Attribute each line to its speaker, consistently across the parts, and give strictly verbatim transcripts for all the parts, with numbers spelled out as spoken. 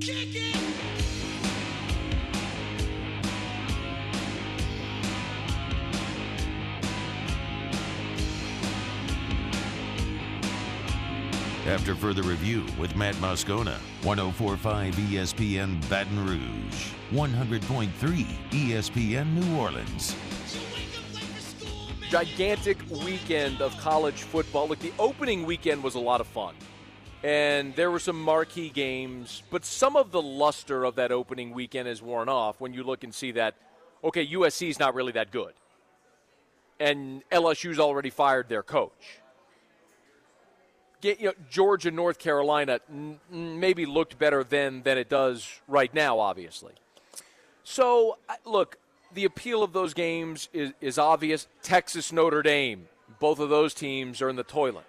Speaker 1: Kick it!
Speaker 2: After further review with Matt Moscona, one oh four point five E S P N Baton Rouge, one hundred point three E S P N New Orleans.
Speaker 3: Gigantic weekend of college football. Look, the opening weekend was a lot of fun. And there were some marquee games, but some of the luster of that opening weekend has worn off when you look and see that, okay, U S C is not really that good. And L S U's already fired their coach. Get, you know, Georgia, North Carolina n- maybe looked better then than it does right now, obviously. So, look, the appeal of those games is, is obvious. Texas, Notre Dame, both of those teams are in the toilet.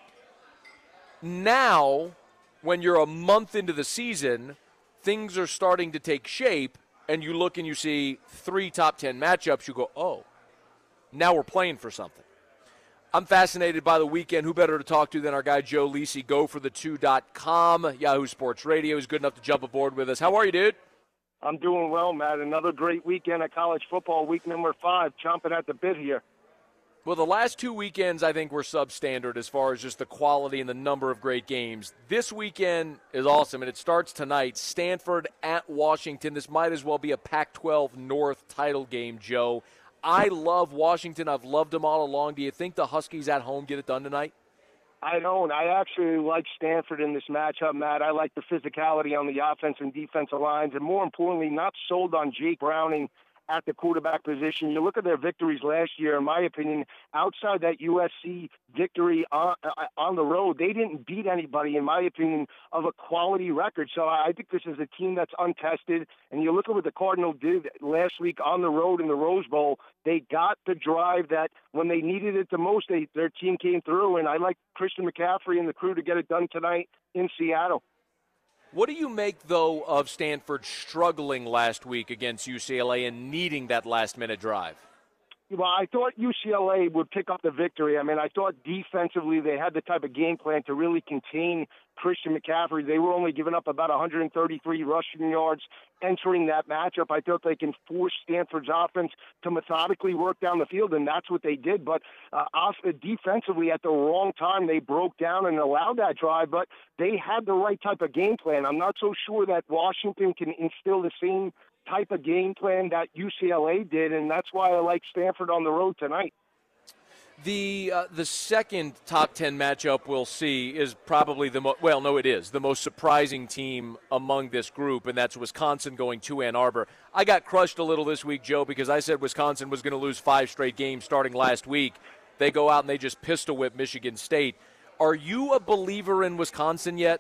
Speaker 3: Now, when you're a month into the season, things are starting to take shape, and you look and you see three top ten matchups, you go, oh, now we're playing for something. I'm fascinated by the weekend. Who better to talk to than our guy Joe Lisi, go for the two dot com, Yahoo Sports Radio. He's good enough to jump aboard with us. How are you, dude?
Speaker 4: I'm doing well, Matt. Another great weekend of college football, week number five, chomping at the bit here.
Speaker 3: Well, the last two weekends, I think, were substandard as far as just the quality and the number of great games. This weekend is awesome, and it starts tonight. Stanford at Washington. This might as well be a Pac twelve North title game, Joe. I love Washington. I've loved them all along. Do you think the Huskies at home get it done tonight?
Speaker 4: I don't. I actually like Stanford in this matchup, Matt. I like the physicality on the offense and defensive lines, and more importantly, not sold on Jake Browning at the quarterback position. You look at their victories last year, in my opinion, outside that U S C victory on, on the road, they didn't beat anybody, in my opinion, of a quality record. So I think this is a team that's untested. And you look at what the Cardinals did last week on the road in the Rose Bowl. They got the drive that when they needed it the most, they, their team came through. And I like Christian McCaffrey and the crew to get it done tonight in Seattle.
Speaker 3: What do you make, though, of Stanford struggling last week against U C L A and needing that last-minute drive?
Speaker 4: Well, I thought U C L A would pick up the victory. I mean, I thought defensively they had the type of game plan to really contain Christian McCaffrey. They were only giving up about one hundred thirty-three rushing yards entering that matchup. I thought they can force Stanford's offense to methodically work down the field, and that's what they did. But uh, off, defensively, at the wrong time, they broke down and allowed that drive, but they had the right type of game plan. I'm not so sure that Washington can instill the same type of game plan that U C L A did, and that's why I like Stanford on the road tonight.
Speaker 3: The uh, the second top ten matchup we'll see is probably the mo- well, no, it is the most surprising team among this group, and that's Wisconsin going to Ann Arbor. I got crushed a little this week, Joe, because I said Wisconsin was going to lose five straight games starting last week. They go out and they just pistol whip Michigan State. Are you a believer in Wisconsin yet?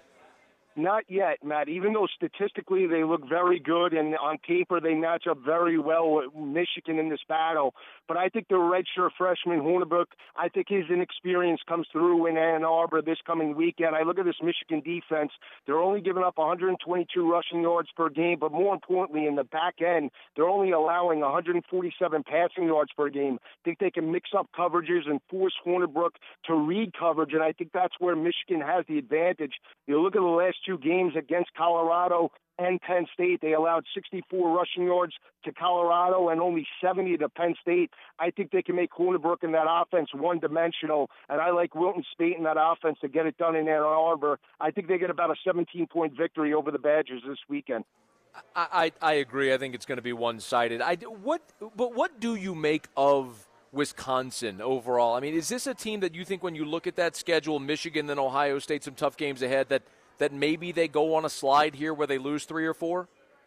Speaker 4: Not yet, Matt. Even though statistically they look very good and on paper they match up very well with Michigan in this battle, but I think the redshirt freshman Hornibrook, I think his inexperience comes through in Ann Arbor this coming weekend. I look at this Michigan defense. They're only giving up one hundred twenty-two rushing yards per game, but more importantly, in the back end, they're only allowing one hundred forty-seven passing yards per game. I think they can mix up coverages and force Hornibrook to read coverage, and I think that's where Michigan has the advantage. You look at the last two games against Colorado and Penn State. They allowed sixty-four rushing yards to Colorado and only seventy to Penn State. I think they can make Hornibrook in that offense one-dimensional, and I like Wilton Speight in that offense to get it done in Ann Arbor. I think they get about a seventeen-point victory over the Badgers this weekend.
Speaker 3: I, I, I agree. I think it's going to be one-sided. I, what, but what do you make of Wisconsin overall? I mean, is this a team that you think when you look at that schedule, Michigan and Ohio State, some tough games ahead, that that maybe they go on a slide here where they lose three or four?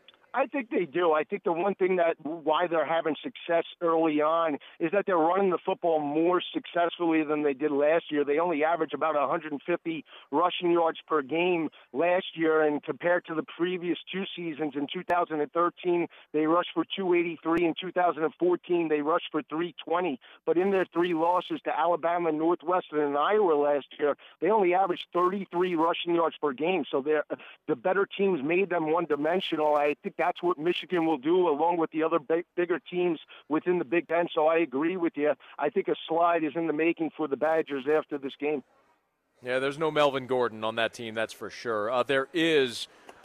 Speaker 4: I think they do. I think the one thing that why they're having success early on is that they're running the football more successfully than they did last year. They only average about one hundred fifty rushing yards per game last year, and compared to the previous two seasons, in two thousand thirteen, they rushed for two eighty-three. In two thousand fourteen, they rushed for three twenty. But in their three losses to Alabama, Northwestern, and Iowa last year, they only averaged thirty-three rushing yards per game. So they're, the better teams made them one-dimensional. I think that's what Michigan will do, along with the other big, bigger teams within the Big Ten. So I agree with you. I think a slide is in the making for the Badgers after this game.
Speaker 3: Yeah, there's no Melvin Gordon on that team, that's for sure. Uh, there is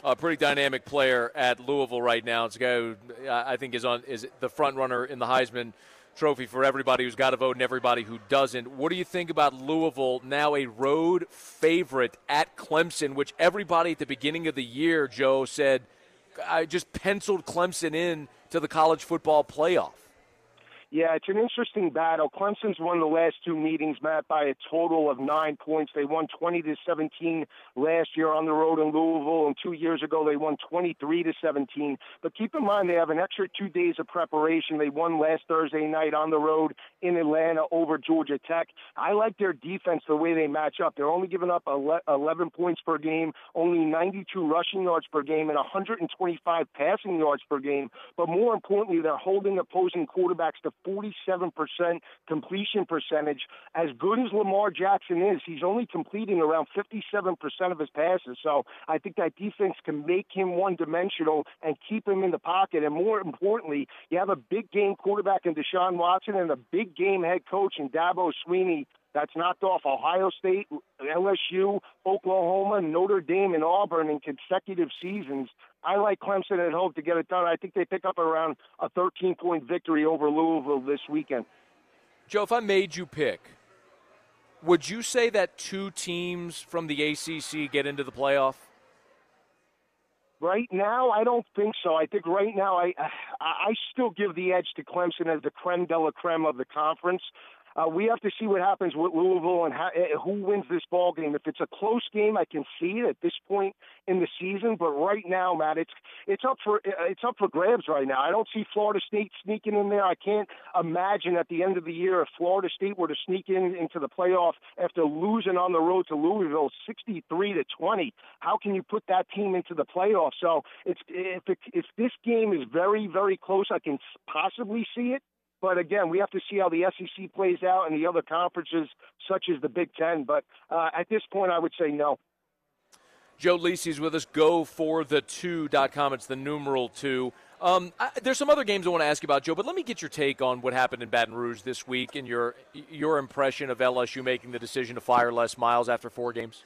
Speaker 3: a pretty dynamic player at Louisville right now. It's a guy who I think is on is the front runner in the Heisman Trophy for everybody who's got a vote and everybody who doesn't. What do you think about Louisville, now a road favorite at Clemson, which everybody at the beginning of the year, Joe, said I just penciled Clemson in to the college football playoff?
Speaker 4: Yeah, it's an interesting battle. Clemson's won the last two meetings, Matt, by a total of nine points. They won twenty to seventeen last year on the road in Louisville, and two years ago they won twenty-three to seventeen. But keep in mind they have an extra two days of preparation. They won last Thursday night on the road in Atlanta over Georgia Tech. I like their defense, the way they match up. They're only giving up eleven points per game, only ninety-two rushing yards per game, and one hundred twenty-five passing yards per game. But more importantly, they're holding opposing quarterbacks to forty-seven percent completion percentage. As good as Lamar Jackson is, he's only completing around fifty-seven percent of his passes. So I think that defense can make him one-dimensional and keep him in the pocket. And more importantly, you have a big-game quarterback in Deshaun Watson and a big-game head coach in Dabo Swinney that's knocked off Ohio State, L S U, Oklahoma, Notre Dame, and Auburn in consecutive seasons. I like Clemson at home to get it done. I think they pick up around a thirteen-point victory over Louisville this weekend.
Speaker 3: Joe, if I made you pick, would you say that two teams from the A C C get into the playoff?
Speaker 4: Right now, I don't think so. I think right now I I still give the edge to Clemson as the creme de la creme of the conference. Uh, we have to see what happens with Louisville and how, uh, who wins this ball game. If it's a close game, I can see it at this point in the season. But right now, Matt, it's it's up for it's up for grabs right now. I don't see Florida State sneaking in there. I can't imagine at the end of the year if Florida State were to sneak in into the playoff after losing on the road to Louisville, sixty-three to twenty. How can you put that team into the playoff? So it's if it, if this game is very very close, I can possibly see it. But, again, we have to see how the S E C plays out and the other conferences, such as the Big Ten. But uh, at this point, I would say no.
Speaker 3: Joe Lisi's with us. Go for the two dot com. It's the numeral two. Um, I, there's some other games I want to ask you about, Joe, but let me get your take on what happened in Baton Rouge this week and your your impression of L S U making the decision to fire Les Miles after four games.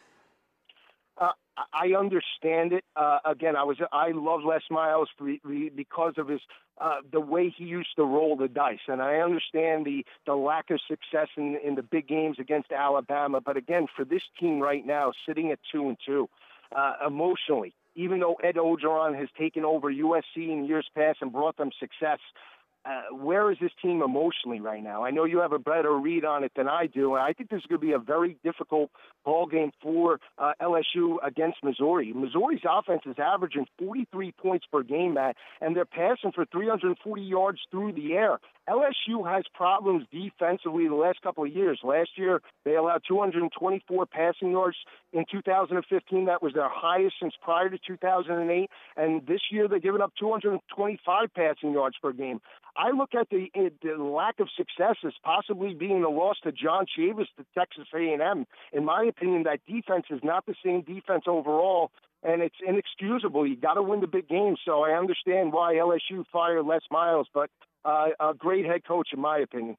Speaker 4: Uh, I understand it. Uh, again, I was I love Les Miles for, because of his uh, the way he used to roll the dice, and I understand the, the lack of success in, in the big games against Alabama. But again, for this team right now, sitting at two and two, uh, emotionally, even though Ed Orgeron has taken over U S C in years past and brought them success. Uh, where is this team emotionally right now? I know you have a better read on it than I do, and I think this is going to be a very difficult ball game for uh, L S U against Missouri. Missouri's offense is averaging forty-three points per game, Matt, and they're passing for three hundred forty yards through the air. L S U has problems defensively the last couple of years. Last year, they allowed two hundred twenty-four passing yards. In two thousand fifteen, that was their highest since prior to two thousand eight. And this year, they're giving up two hundred twenty-five passing yards per game. I look at the, the lack of success as possibly being the loss to John Chavis to Texas A and M. In my opinion, that defense is not the same defense overall, and it's inexcusable. You got to win the big games. So I understand why L S U fired Les Miles, but uh, a great head coach in my opinion.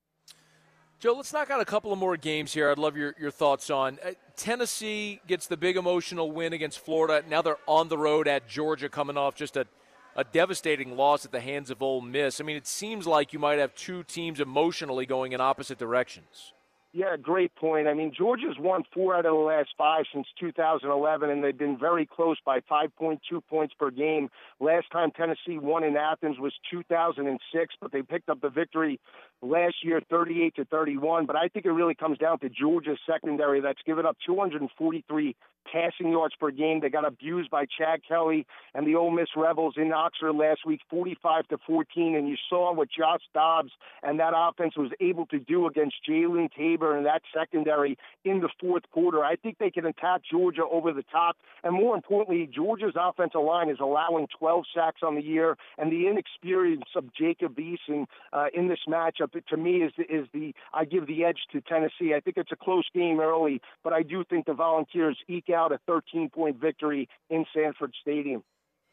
Speaker 3: Joe, let's knock out a couple of more games here. I'd love your, your thoughts on. Uh, Tennessee gets the big emotional win against Florida. Now they're on the road at Georgia, coming off just a, a devastating loss at the hands of Ole Miss. I mean, it seems like you might have two teams emotionally going in opposite directions.
Speaker 4: Yeah, great point. I mean, Georgia's won four out of the last five since two thousand eleven, and they've been very close by five point two points per game. Last time Tennessee won in Athens was two thousand six, but they picked up the victory last year, thirty-eight to thirty-one. But I think it really comes down to Georgia's secondary that's given up two hundred forty-three passing yards per game. They got abused by Chad Kelly and the Ole Miss Rebels in Oxford last week, forty-five to fourteen. And you saw what Josh Dobbs and that offense was able to do against Jalen Tabor and that secondary in the fourth quarter. I think they can attack Georgia over the top. And more importantly, Georgia's offensive line is allowing twelve sacks on the year, and the inexperience of Jacob Eason uh, in this matchup, to me, is, is the I give the edge to Tennessee. I think it's a close game early, but I do think the Volunteers eke out a thirteen-point victory in Sanford Stadium.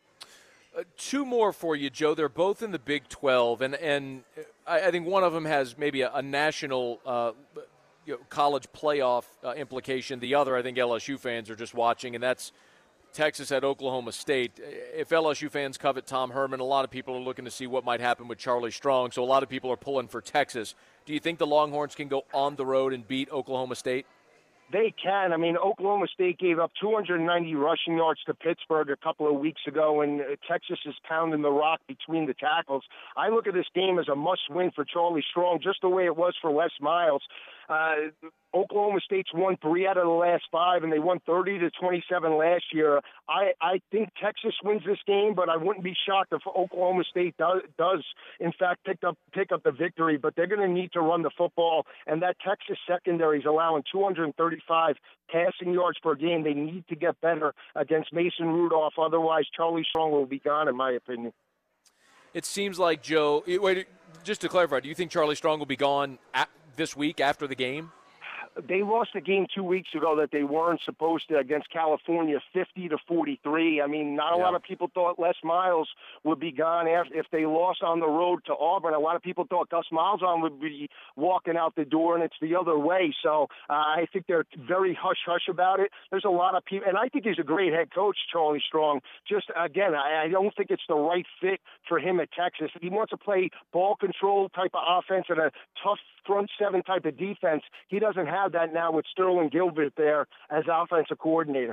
Speaker 3: Uh, two more for you, Joe. They're both in the Big twelve, and, and I, I think one of them has maybe a, a national uh, you know, college playoff uh, implication. The other, I think L S U fans are just watching, and that's Texas at Oklahoma State. If L S U fans covet Tom Herman, a lot of people are looking to see what might happen with Charlie Strong, so a lot of people are pulling for Texas. Do you think the Longhorns can go on the road and beat Oklahoma State?
Speaker 4: They can. I mean, Oklahoma State gave up two hundred ninety rushing yards to Pittsburgh a couple of weeks ago, and Texas is pounding the rock between the tackles. I look at this game as a must-win for Charlie Strong, just the way it was for Les Miles. Uh, Oklahoma State's won three out of the last five, and they won thirty to twenty-seven last year. I, I think Texas wins this game, but I wouldn't be shocked if Oklahoma State does, does in fact, pick up pick up the victory. But they're going to need to run the football, and that Texas secondary is allowing two hundred thirty-five passing yards per game. They need to get better against Mason Rudolph. Otherwise, Charlie Strong will be gone, in my opinion.
Speaker 3: It seems like, Joe, wait, just to clarify, do you think Charlie Strong will be gone at, this week after the game?
Speaker 4: They lost a game two weeks ago that they weren't supposed to against California, fifty to forty-three. I mean, not a yeah. lot of people thought Les Miles would be gone after, if they lost on the road to Auburn. A lot of people thought Gus Malzahn would be walking out the door, and it's the other way. So uh, I think they're very hush-hush about it. There's a lot of people, and I think he's a great head coach, Charlie Strong. Just, again, I, I don't think it's the right fit for him at Texas. If he wants to play ball control type of offense and a tough front seven type of defense, he doesn't have that now with Sterling Gilbert there as offensive coordinator.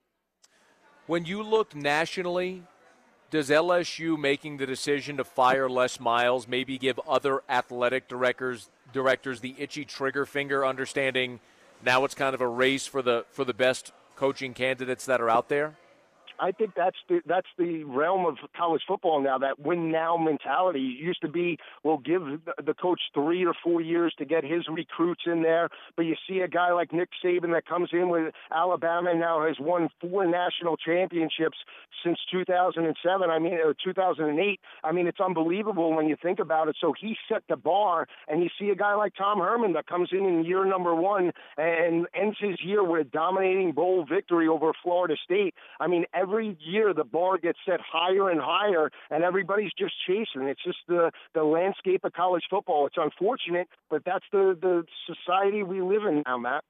Speaker 3: When you look nationally, does L S U making the decision to fire Les Miles maybe give other athletic directors directors the itchy trigger finger, understanding now it's kind of a race for the for the best coaching candidates that are out there?
Speaker 4: I think that's the that's the realm of college football now, that win now mentality. It used to be, we'll give the coach three or four years to get his recruits in there, but you see a guy like Nick Saban that comes in with Alabama and now has won four national championships since two thousand seven, I mean, or two thousand eight. I mean, it's unbelievable when you think about it. So he set the bar, and you see a guy like Tom Herman that comes in in year number one and ends his year with a dominating bowl victory over Florida State. I mean, every year the bar gets set higher and higher, and everybody's just chasing. It's just the, the landscape of college football. It's unfortunate, but that's the, the society we live in now, Matt.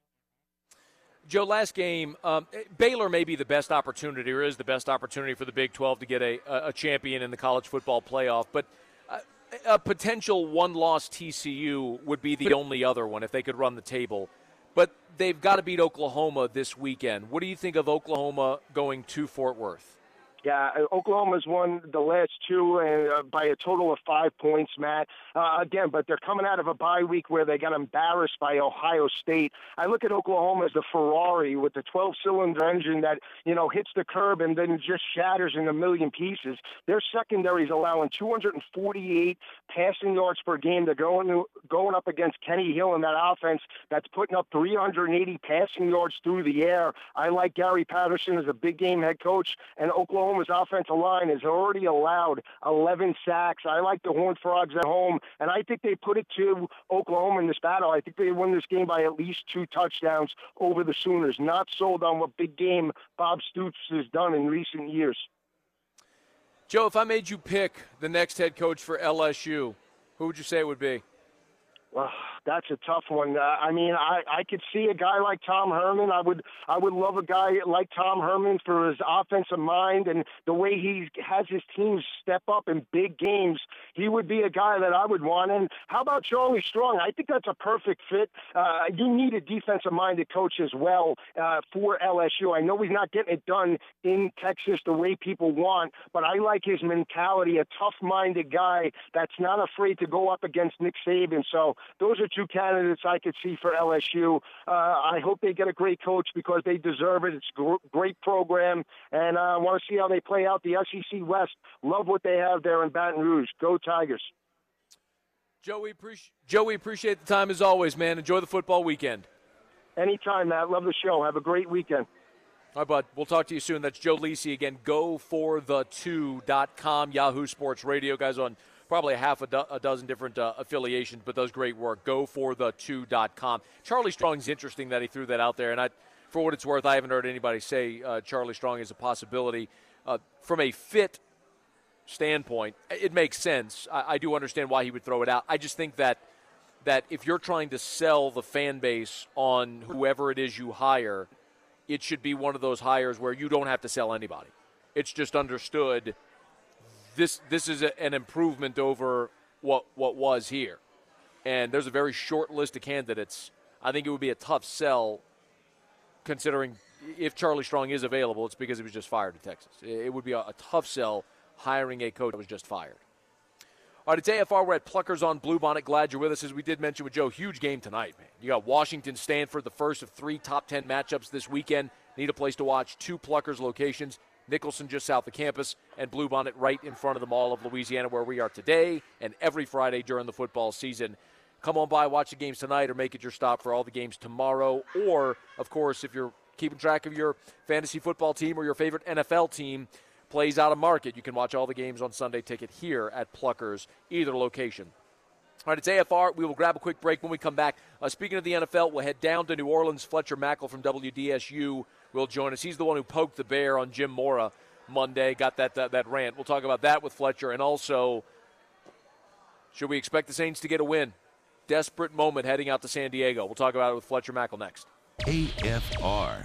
Speaker 3: Joe, last game, um, Baylor may be the best opportunity, or is the best opportunity for the Big twelve to get a, a champion in the college football playoff, but a, a potential one-loss T C U would be the only other one if they could run the table. But they've got to beat Oklahoma this weekend. What do you think of Oklahoma going to Fort Worth?
Speaker 4: Yeah, Oklahoma's won the last two uh, by a total of five points, Matt. Uh, again, but they're coming out of a bye week where they got embarrassed by Ohio State. I look at Oklahoma as the Ferrari with the twelve-cylinder engine that, you know, hits the curb and then just shatters in a million pieces. Their secondary is allowing two hundred forty-eight passing yards per game. They're going, going up against Kenny Hill in that offense that's putting up three hundred eighty passing yards through the air. I like Gary Patterson as a big-game head coach, and Oklahoma Oklahoma's offensive line has already allowed eleven sacks. I like the Horned Frogs at home, and I think they put it to Oklahoma in this battle. I think they win this game by at least two touchdowns over the Sooners. Not sold on what big game Bob Stoops has done in recent years.
Speaker 3: Joe, if I made you pick the next head coach for L S U, who would you say it would be?
Speaker 4: Well, that's a tough one. Uh, I mean, I, I could see a guy like Tom Herman. I would I would love a guy like Tom Herman for his offensive mind and the way he has his teams step up in big games. He would be a guy that I would want. And how about Charlie Strong? I think that's a perfect fit. Uh, you need a defensive-minded coach as well uh, for L S U. I know he's not getting it done in Texas the way people want, but I like his mentality, a tough-minded guy that's not afraid to go up against Nick Saban. So those are two candidates I could see for L S U. Uh, I hope they get a great coach because they deserve it. It's a gr- great program, and I uh, want to see how they play out the S E C West. Love what they have there in Baton Rouge. Go Tigers.
Speaker 3: Joe, we appreciate Joe, we appreciate the time as always, man. Enjoy the football weekend.
Speaker 4: Anytime, Matt. Love the show. Have a great weekend.
Speaker 3: All right, bud. We'll talk to you soon. That's Joe Lisi again. go for the two dot com, Yahoo Sports Radio. Guys on probably a half a, do- a dozen different uh, affiliations, but does great work. go for the two dot com. Charlie Strong's interesting that he threw that out there, and I, for what it's worth, I haven't heard anybody say uh, Charlie Strong is a possibility. Uh, from a fit standpoint, it makes sense. I, I do understand why he would throw it out. I just think that that if you're trying to sell the fan base on whoever it is you hire, it should be one of those hires where you don't have to sell anybody. It's just understood this this is a, an improvement over what what was here. And there's a very short list of candidates. I think it would be a tough sell considering if Charlie Strong is available, it's because he was just fired in Texas. It would be a, a tough sell hiring a coach that was just fired. All right, it's A F R. We're at Pluckers on Bluebonnet. Glad you're with us. As we did mention with Joe, huge game tonight, man. You got Washington, Stanford, the first of three top ten matchups this weekend. Need a place to watch. Two Pluckers locations. Nicholson just south of campus, and Bluebonnet right in front of the Mall of Louisiana where we are today and every Friday during the football season. Come on by, watch the games tonight, or make it your stop for all the games tomorrow. Or, of course, if you're keeping track of your fantasy football team or your favorite N F L team plays out of market, you can watch all the games on Sunday Ticket here at Pluckers, either location. All right, it's A F R. We will grab a quick break when we come back. Uh, speaking of the N F L, we'll head down to New Orleans. Fletcher Mackel from W D S U will join us. He's the one who poked the bear on Jim Mora Monday, got that, that, that rant. We'll talk about that with Fletcher. And also, should we expect the Saints to get a win? Desperate moment heading out to San Diego. We'll talk about it with Fletcher Mackel next.
Speaker 2: A F R.